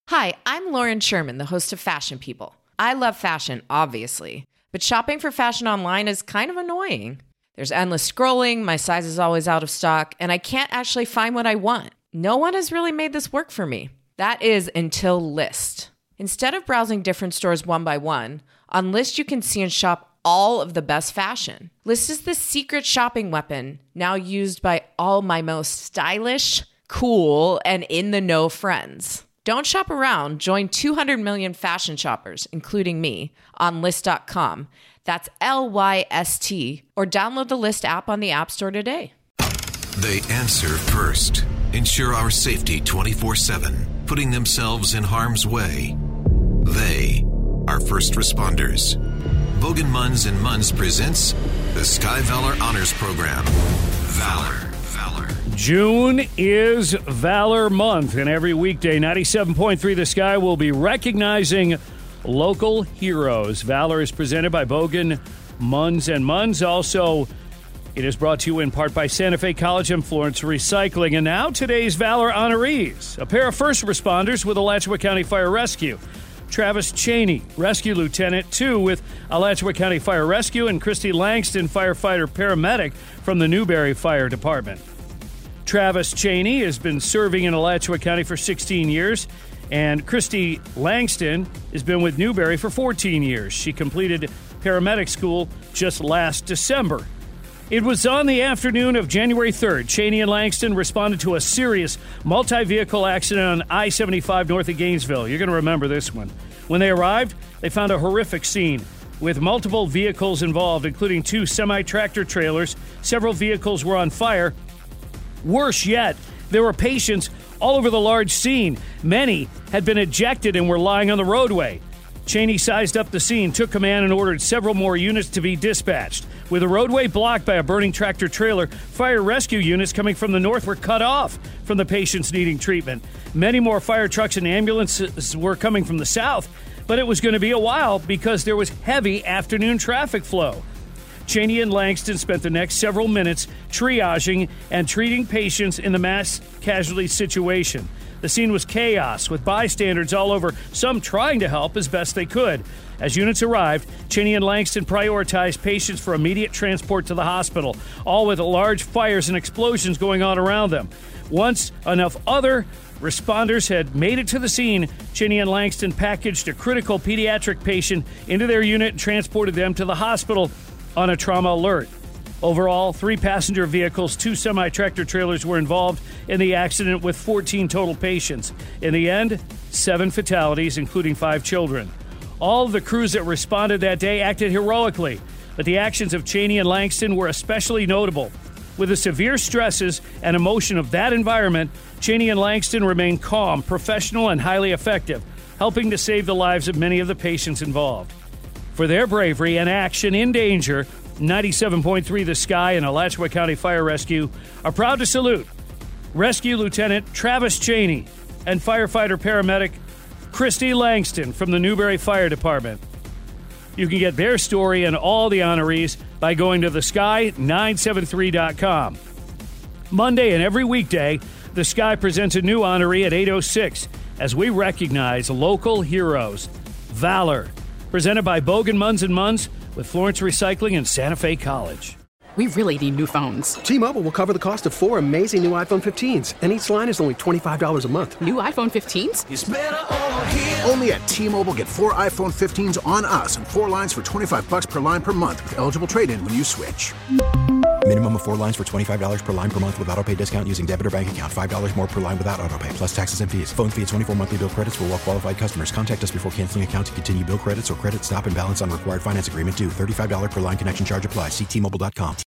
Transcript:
Hi, I'm Lauren Sherman, the host of Fashion People. I love fashion, obviously, but shopping for fashion online is kind of annoying. There's endless scrolling, my size is always out of stock, and I can't actually find what I want. No one has really made this work for me. That is until Lyst. Instead of browsing different stores one by one, on Lyst you can see and shop all of the best fashion. Lyst is the secret shopping weapon, now used by all my most stylish, cool, and in-the-know friends. Don't shop around. Join 200 million fashion shoppers, including me, on Lyst.com. That's Lyst, or download the Lyst app on the App Store today. They answer first. Ensure our safety 24/7, putting themselves in harm's way. They are first responders. Bogan Munz and Munz presents the Sky Valor Honors Program. Valor. June is Valor Month, and every weekday, 97.3 The Sky will be recognizing local heroes. Valor is presented by Bogan Munz and Munz. Also, it is brought to you in part by Santa Fe College and Florence Recycling. And now, today's Valor honorees. A pair of first responders with Alachua County Fire Rescue. Travis Cheney, Rescue Lieutenant 2 with Alachua County Fire Rescue, and Christy Langston, firefighter paramedic from the Newberry Fire Department. Travis Cheney has been serving in Alachua County for 16 years, and Christy Langston has been with Newberry for 14 years. She completed paramedic school just last December. It was on the afternoon of January 3rd. Cheney and Langston responded to a serious multi-vehicle accident on I-75 north of Gainesville. You're going to remember this one. When they arrived, they found a horrific scene with multiple vehicles involved, including 2 semi-tractor trailers. Several vehicles were on fire. Worse yet, there were patients all over the large scene. Many had been ejected and were lying on the roadway. Cheney sized up the scene, took command, and ordered several more units to be dispatched. With the roadway blocked by a burning tractor trailer, fire rescue units coming from the north were cut off from the patients needing treatment. Many more fire trucks and ambulances were coming from the south, but it was going to be a while because there was heavy afternoon traffic flow. Cheney and Langston spent the next several minutes triaging and treating patients in the mass casualty situation. The scene was chaos, with bystanders all over, some trying to help as best they could. As units arrived, Cheney and Langston prioritized patients for immediate transport to the hospital, all with large fires and explosions going on around them. Once enough other responders had made it to the scene, Cheney and Langston packaged a critical pediatric patient into their unit and transported them to the hospital on a trauma alert. Overall, 3 passenger vehicles, 2 semi-tractor trailers were involved in the accident with 14 total patients. In the end, 7 fatalities, including 5 children. All of the crews that responded that day acted heroically, but the actions of Cheney and Langston were especially notable. With the severe stresses and emotion of that environment, Cheney and Langston remained calm, professional, and highly effective, helping to save the lives of many of the patients involved. For their bravery and action in danger, 97.3 The Sky and Alachua County Fire Rescue are proud to salute Rescue Lieutenant Travis Cheney and firefighter paramedic Christy Langston from the Newberry Fire Department. You can get their story and all the honorees by going to thesky973.com. Monday and every weekday, The Sky presents a new honoree at 8:06 as we recognize local heroes. Valor, presented by Bogan Munz and Munz with Florence Recycling and Santa Fe College. We really need new phones. T-Mobile will cover the cost of 4 amazing new iPhone 15s, and each line is only $25 a month. New iPhone 15s? It's better over here. Only at T-Mobile, get 4 iPhone 15s on us and 4 lines for $25 per line per month with eligible trade-in when you switch. Minimum of 4 lines for $25 per line per month with autopay discount using debit or bank account. $5 more per line without autopay, plus taxes and fees. Phone fee at 24 monthly bill credits for well-qualified customers. Contact us before canceling account to continue bill credits or credit stop and balance on required finance agreement due. $35 per line connection charge applies. See T-Mobile.com.